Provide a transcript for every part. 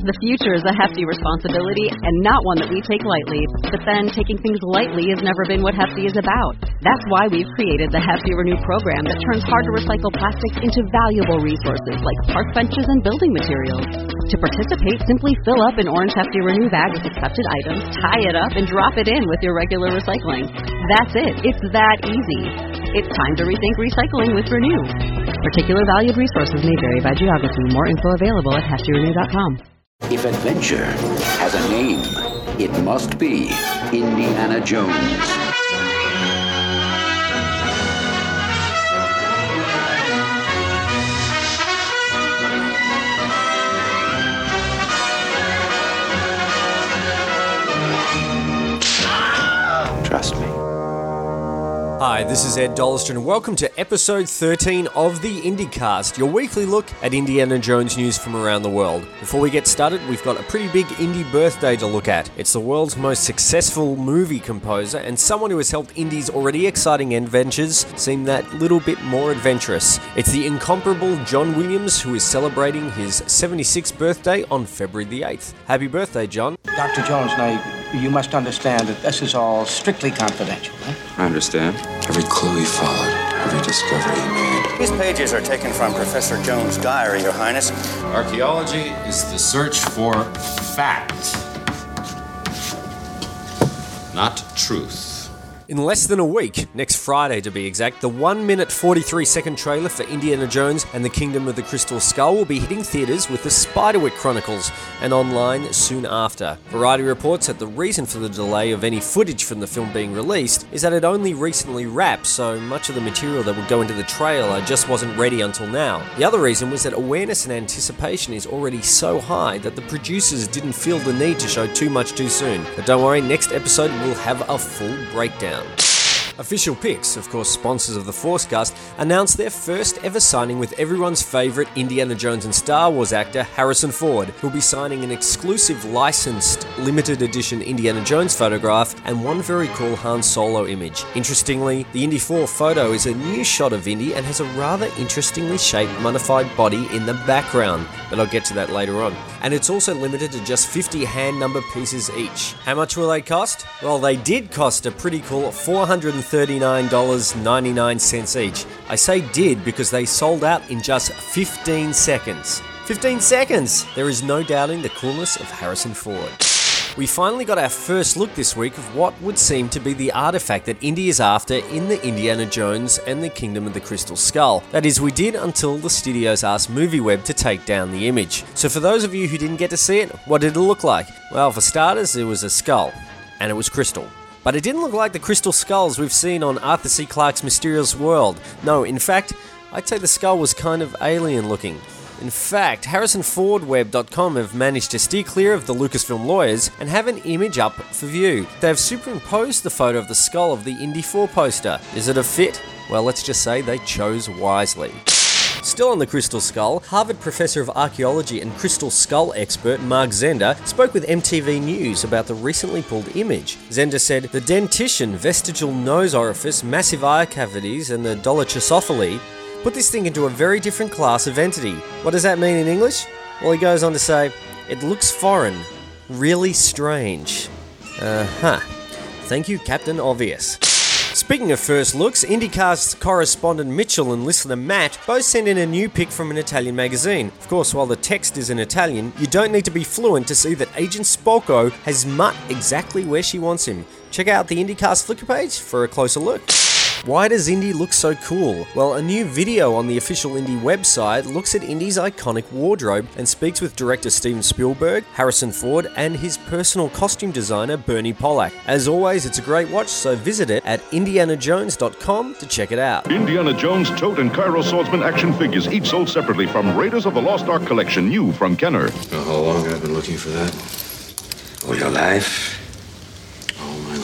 The future is a hefty responsibility and not one that we take lightly. But then, taking things lightly has never been what Hefty is about. That's why we've created the Hefty Renew program that turns hard-to-recycle plastics into valuable resources like park benches and building materials. To participate, simply fill up an orange Hefty Renew bag with accepted items, tie it up, and drop it in with your regular recycling. That's it. It's that easy. It's time to rethink recycling with Renew. Particular valued resources may vary by geography. More info available at heftyrenew.com. If adventure has a name, it must be Indiana Jones. Trust me. Hi, this is Ed Dolliston and welcome to episode 13 of the IndyCast, your weekly look at Indiana Jones news from around the world. Before we get started, we've got a pretty big Indy birthday to look at. It's the world's most successful movie composer and someone who has helped Indy's already exciting adventures seem that little bit more adventurous. It's the incomparable John Williams, who is celebrating his 76th birthday on February the 8th. Happy birthday, John. Dr. Jones, now you must understand that this is all strictly confidential. I understand. Every clue he followed, every discovery he made. These pages are taken from Professor Jones' diary, Your Highness. Archaeology is the search for fact, not truth. In less than a week, next Friday to be exact, the 1-minute 43-second trailer for Indiana Jones and the Kingdom of the Crystal Skull will be hitting theaters with the Spiderwick Chronicles and online soon after. Variety reports that the reason for the delay of any footage from the film being released is that it only recently wrapped, so much of the material that would go into the trailer just wasn't ready until now. The other reason was that awareness and anticipation is already so high that the producers didn't feel the need to show too much too soon. But don't worry, next episode will have a full breakdown. Official Picks, of course sponsors of the Forcecast, announced their first ever signing with everyone's favourite Indiana Jones and Star Wars actor Harrison Ford, who'll be signing an exclusive licensed limited edition Indiana Jones photograph and one very cool Han Solo image. Interestingly, the Indy 4 photo is a new shot of Indy and has a rather interestingly shaped modified body in the background, but I'll get to that later on. And it's also limited to just 50 hand number pieces each. How much will they cost? Well, they did cost a pretty cool $439.99 each. I say did because they sold out in just 15 seconds. 15 seconds! There is no doubting the coolness of Harrison Ford. We finally got our first look this week of what would seem to be the artifact that Indy is after in the Indiana Jones and the Kingdom of the Crystal Skull. That is, we did until the studios asked MovieWeb to take down the image. So for those of you who didn't get to see it, what did it look like? Well, for starters, it was a skull, and it was crystal. But it didn't look like the crystal skulls we've seen on Arthur C. Clarke's Mysterious World. No, in fact, I'd say the skull was kind of alien looking. In fact, HarrisonFordWeb.com have managed to steer clear of the Lucasfilm lawyers and have an image up for view. They have superimposed the photo of the skull of the Indy 4 poster. Is it a fit? Well, let's just say they chose wisely. Still on the Crystal Skull, Harvard Professor of Archaeology and Crystal Skull expert Mark Zender spoke with MTV News about the recently pulled image. Zender said, the dentition, vestigial nose orifice, massive eye cavities, and the dolichocephaly put this thing into a very different class of entity. What does that mean in English? Well, he goes on to say, it looks foreign, really strange. Thank you, Captain Obvious. Speaking of first looks, IndyCast correspondent Mitchell and listener Matt both sent in a new pic from an Italian magazine. Of course, while the text is in Italian, you don't need to be fluent to see that Agent Spocko has Mutt exactly where she wants him. Check out the IndyCast Flickr page for a closer look. Why does Indy look so cool? Well, a new video on the official Indy website looks at Indy's iconic wardrobe and speaks with director Steven Spielberg, Harrison Ford, and his personal costume designer Bernie Pollack. As always, it's a great watch, so visit it at indianajones.com to check it out. Indiana Jones Tote and Cairo Swordsman action figures, each sold separately from Raiders of the Lost Ark collection, new from Kenner. You know how long I've been looking for that? All your life? All my life.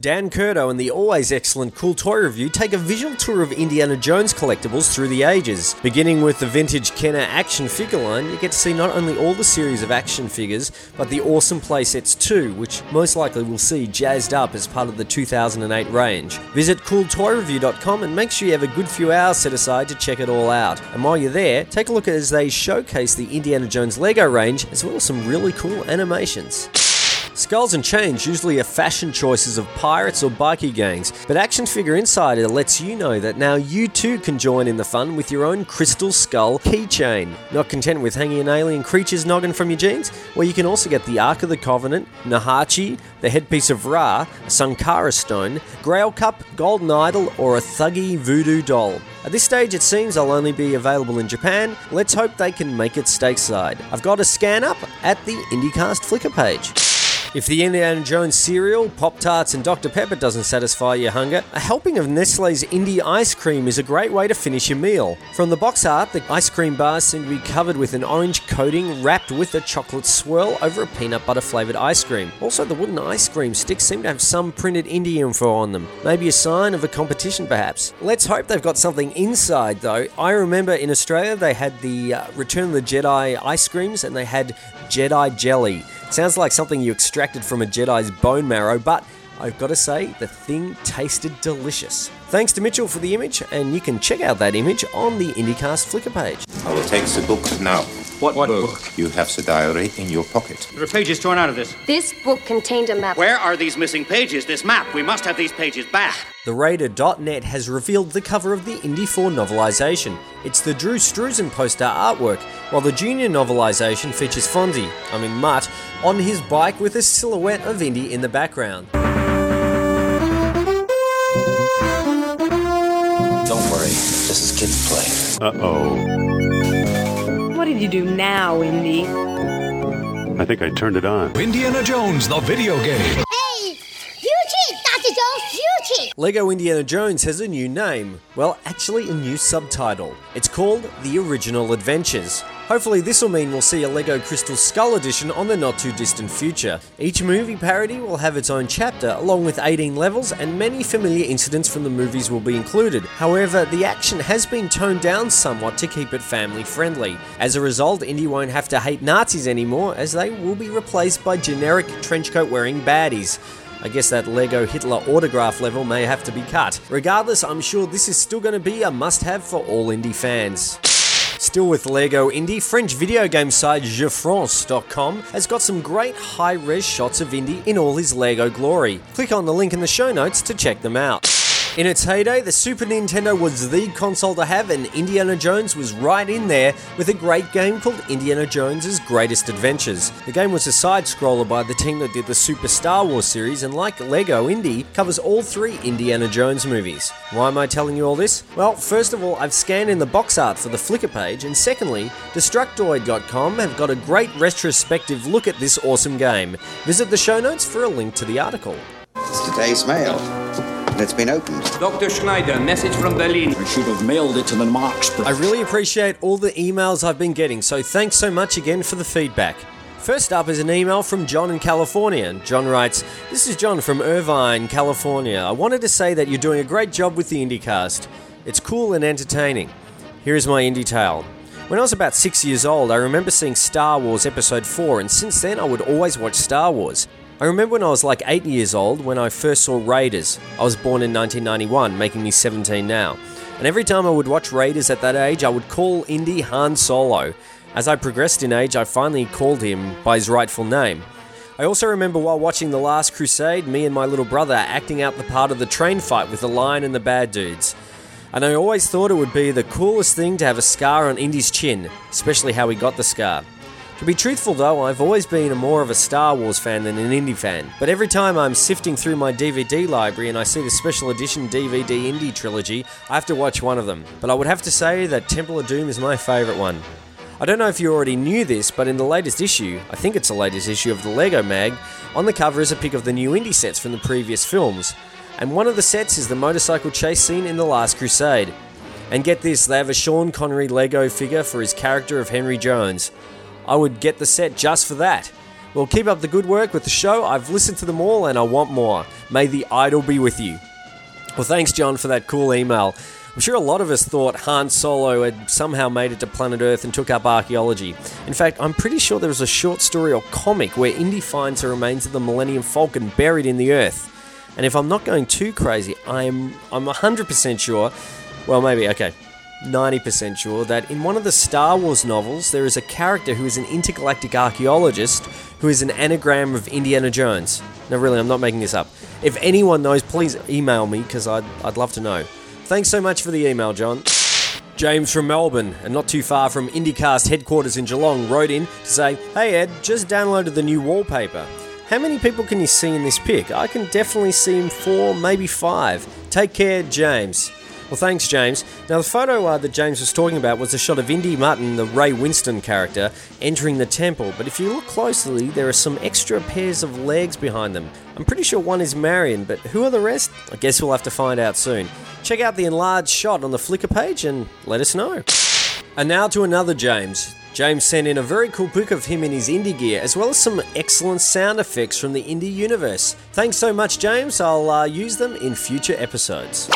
Dan Curto and the always excellent Cool Toy Review take a visual tour of Indiana Jones collectibles through the ages. Beginning with the vintage Kenner action figure line, you get to see not only all the series of action figures, but the awesome playsets too, which most likely we'll see jazzed up as part of the 2008 range. Visit CoolToyReview.com and make sure you have a good few hours set aside to check it all out. And while you're there, take a look as they showcase the Indiana Jones Lego range, as well as some really cool animations. Skulls and Chains usually are fashion choices of pirates or bikie gangs, but Action Figure Insider lets you know that now you too can join in the fun with your own Crystal Skull keychain. Not content with hanging an alien creature's noggin from your jeans? Well, you can also get the Ark of the Covenant, Nahachi, the headpiece of Ra, a Sankara stone, Grail Cup, Golden Idol, or a Thuggy voodoo doll. At this stage, it seems they'll only be available in Japan. Let's hope they can make it stateside. I've got a scan up at the IndieCast Flickr page. If the Indiana Jones cereal, Pop-Tarts and Dr. Pepper doesn't satisfy your hunger, a helping of Nestle's Indie ice cream is a great way to finish your meal. From the box art, the ice cream bars seem to be covered with an orange coating wrapped with a chocolate swirl over a peanut butter flavoured ice cream. Also, the wooden ice cream sticks seem to have some printed indie info on them. Maybe a sign of a competition perhaps. Let's hope they've got something inside though. I remember in Australia they had the Return of the Jedi ice creams and they had Jedi jelly. Sounds like something you extracted from a Jedi's bone marrow, but I've got to say, the thing tasted delicious. Thanks to Mitchell for the image, and you can check out that image on the IndieCast Flickr page. I will take the book now. What book? You have the diary in your pocket. There are pages torn out of this. This book contained a map. Where are these missing pages? This map. We must have these pages back. TheRaider.net has revealed the cover of the Indy 4 novelisation. It's the Drew Struzan poster artwork, while the junior novelisation features Fonzie, Mutt, on his bike with a silhouette of Indy in the background. Don't worry, this is kids' play. Uh-oh. What did you do now, Indy? I think I turned it on. Indiana Jones, the video game. Hey, Fuji! Dr. Jones, Fuji! Lego Indiana Jones has a new name. Well, actually a new subtitle. It's called The Original Adventures. Hopefully this will mean we'll see a Lego Crystal Skull edition on the not too distant future. Each movie parody will have its own chapter, along with 18 levels, and many familiar incidents from the movies will be included. However, the action has been toned down somewhat to keep it family friendly. As a result, Indy won't have to hate Nazis anymore, as they will be replaced by generic trenchcoat wearing baddies. I guess that Lego Hitler autograph level may have to be cut. Regardless, I'm sure this is still going to be a must-have for all Indy fans. Still with Lego Indy, French video game site jefrance.com has got some great high-res shots of Indy in all his Lego glory. Click on the link in the show notes to check them out. In its heyday, the Super Nintendo was the console to have, and Indiana Jones was right in there with a great game called Indiana Jones's Greatest Adventures. The game was a side-scroller by the team that did the Super Star Wars series, and like Lego Indy, covers all 3 Indiana Jones movies. Why am I telling you all this? Well, first of all, I've scanned in the box art for the Flickr page, and secondly, Destructoid.com have got a great retrospective look at this awesome game. Visit the show notes for a link to the article. It's today's mail. It's been opened. Dr. Schneider, message from Berlin. I should have mailed it to the Marxburg. I really appreciate all the emails I've been getting, so thanks so much again for the feedback. First up is an email from John in California. John writes, "This is John from Irvine, California. I wanted to say that you're doing a great job with the IndieCast. It's cool and entertaining. Here is my indie tale. When I was about 6 years old, I remember seeing Star Wars Episode 4, and since then I would always watch Star Wars. I remember when I was like 8 years old when I first saw Raiders. I was born in 1991, making me 17 now. And every time I would watch Raiders at that age, I would call Indy Han Solo. As I progressed in age, I finally called him by his rightful name. I also remember while watching The Last Crusade, me and my little brother acting out the part of the train fight with the Lion and the bad dudes. And I always thought it would be the coolest thing to have a scar on Indy's chin, especially how he got the scar. To be truthful though, I've always been more of a Star Wars fan than an Indy fan, but every time I'm sifting through my DVD library and I see the special edition DVD Indy trilogy, I have to watch one of them. But I would have to say that Temple of Doom is my favourite one. I don't know if you already knew this, but in the latest issue, I think it's the latest issue of the Lego Mag, on the cover is a pic of the new Indy sets from the previous films. And one of the sets is the motorcycle chase scene in The Last Crusade. And get this, they have a Sean Connery Lego figure for his character of Henry Jones. I would get the set just for that. Well, keep up the good work with the show. I've listened to them all and I want more. May the idol be with you. Well, thanks, John, for that cool email. I'm sure a lot of us thought Han Solo had somehow made it to planet Earth and took up archaeology. In fact, I'm pretty sure there was a short story or comic where Indy finds the remains of the Millennium Falcon buried in the Earth. And if I'm not going too crazy, I'm 100% sure, well, maybe, okay, 90% sure that in one of the Star Wars novels, there is a character who is an intergalactic archaeologist who is an anagram of Indiana Jones. No, really, I'm not making this up. If anyone knows, please email me, because I'd love to know. Thanks so much for the email, John. James from Melbourne, and not too far from IndyCast headquarters in Geelong, wrote in to say, "Hey Ed, just downloaded the new wallpaper. How many people can you see in this pic? I can definitely see 4, maybe 5. Take care, James." Well, thanks, James. Now, the photo that James was talking about was a shot of Indy Mutton, the Ray Winston character, entering the temple. But if you look closely, there are some extra pairs of legs behind them. I'm pretty sure one is Marion, but who are the rest? I guess we'll have to find out soon. Check out the enlarged shot on the Flickr page and let us know. And now to another James. James sent in a very cool pic of him in his Indy gear, as well as some excellent sound effects from the Indy universe. Thanks so much, James. I'll use them in future episodes.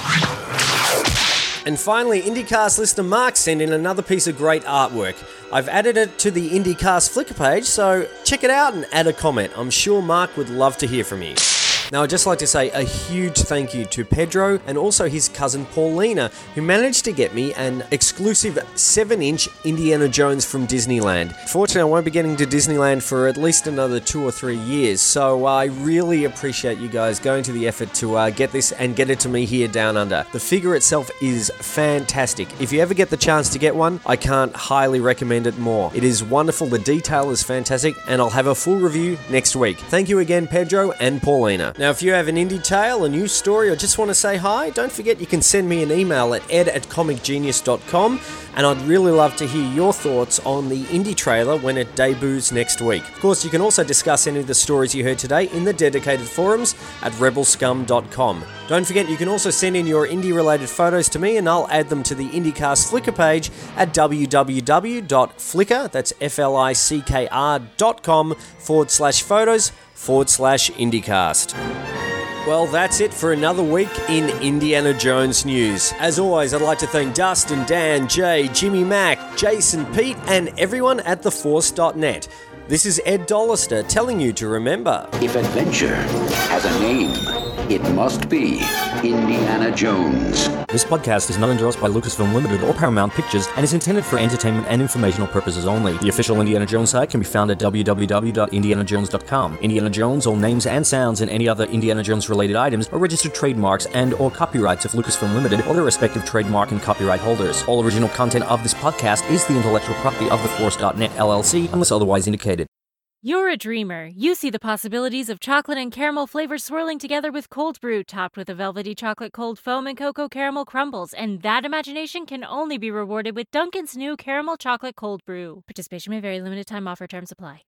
And finally, IndyCast listener Mark sent in another piece of great artwork. I've added it to the IndyCast Flickr page, so check it out and add a comment. I'm sure Mark would love to hear from you. Now, I'd just like to say a huge thank you to Pedro and also his cousin Paulina, who managed to get me an exclusive 7-inch Indiana Jones from Disneyland. Fortunately, I won't be getting to Disneyland for at least another 2 or 3 years, so I really appreciate you guys going to the effort to get this and get it to me here down under. The figure itself is fantastic. If you ever get the chance to get one, I can't highly recommend it more. It is wonderful, the detail is fantastic, and I'll have a full review next week. Thank you again, Pedro and Paulina. Now, if you have an indie tale, a news story, or just want to say hi, don't forget you can send me an email at ed@comicgenius.com, and I'd really love to hear your thoughts on the indie trailer when it debuts next week. Of course, you can also discuss any of the stories you heard today in the dedicated forums at rebelscum.com. Don't forget you can also send in your indie-related photos to me, and I'll add them to the IndyCast Flickr page at www.flickr, that's flickr.com/photos/IndyCast. Well, that's it for another week in Indiana Jones news. As always, I'd like to thank Dustin, Dan, Jay, Jimmy Mack, Jason, Pete, and everyone at theforce.net. This is Ed Dollister telling you to remember, if adventure has a name, it must be Indiana Jones. This podcast is not endorsed by Lucasfilm Limited or Paramount Pictures and is intended for entertainment and informational purposes only. The official Indiana Jones site can be found at www.indianajones.com. Indiana Jones, all names and sounds, and any other Indiana Jones-related items are registered trademarks and or copyrights of Lucasfilm Limited or their respective trademark and copyright holders. All original content of this podcast is the intellectual property of theforce.net LLC unless otherwise indicated. You're a dreamer. You see the possibilities of chocolate and caramel flavors swirling together with cold brew, topped with a velvety chocolate cold foam and cocoa caramel crumbles, and that imagination can only be rewarded with Dunkin's new caramel chocolate cold brew. Participation may vary. Limited time offer. Terms apply.